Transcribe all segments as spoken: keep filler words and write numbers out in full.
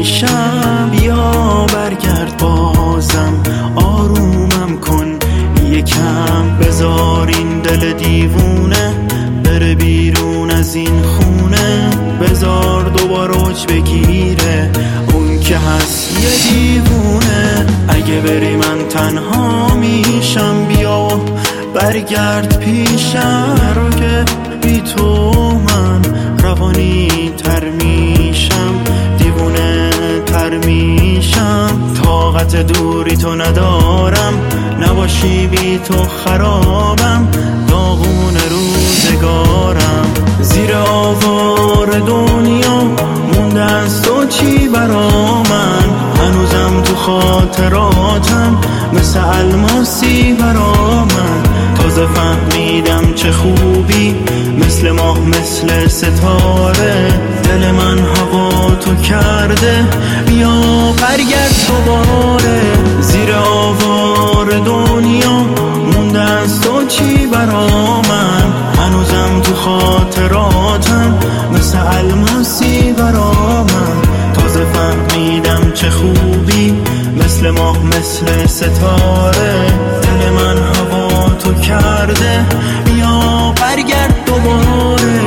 پیشم، بیا برگرد بازم، آرومم کن یکم، بذار این دل دیوونه بره بیرون از این خونه، بذار دوباره اوج بگیره اون که هست یه دیوونه. اگه بری من تنها میشم، بیا برگرد پیشم، رو که بی تو من روانی تر میشم، دیوونه تر میشم، طاقت دوری تو ندارم، نباشی بی تو خرابم، داغون روزگارم، زیر آوار دنیا مونده از تو چی برا من، هنوزم تو خاطراتم مثل الماسی برا من، تازه فهمیدم چه خوبی، مثل ماه مثل ستاره، دل من هوا تو کرده، بیا برگرد دوباره، زیر آوار دنیا مونده از تو چی برا من، هنوزم تو خاطراتم مثل الماسی برا من، تازه فهمیدم چه خوبی، مثل ماه مثل ستاره، دل من هوا تو کرده، بیا برگرد دوباره.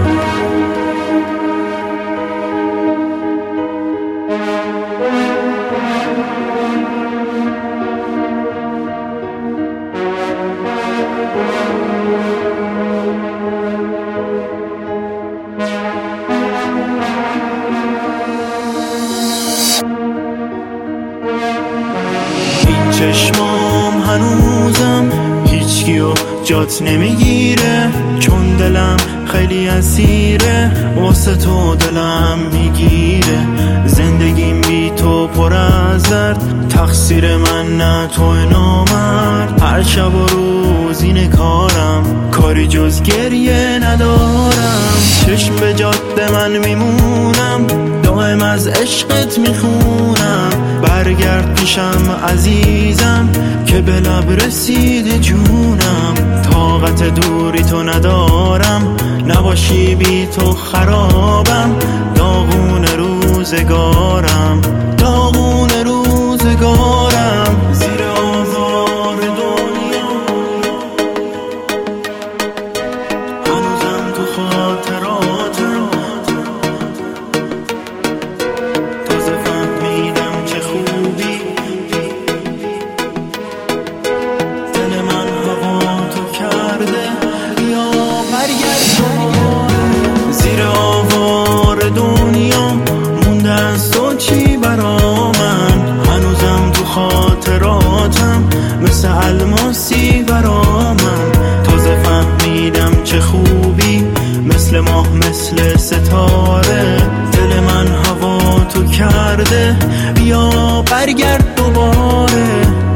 این چشمام هنوزم هیچکیو جات نمیگیره، چون دلم خیلی اسیره، واسه تو دلم میگیره، زندگیم بی تو پر از درد، تقصیر من نه تو نامرد، هر شب و روز اینه کارم، کاری جز گریه ندارم، چشم به جاده من میمونم، دائم از عشقت میخونم، برگرد پیشم عزیزم که به لب رسیده جونم، طاقت دوری تو ندارم، نباشی بی تو خرابم، داغون روزگارم، داغون روزگارم، زیر آوار دنیا هنوزم تو خاطراتم، تازه فهمیدم چه خوبی، دل من هوا تو کرده، بیا برگرد دوباره، زیر آوار دنیا مونده از تو چی برا من، هنوزم تو خاطراتم مثل الماسی برا من، تازه فهمیدم چه خوبی، مثل ماه مثل ستاره، دل من هوا تو کرده، بیا برگرد دوباره.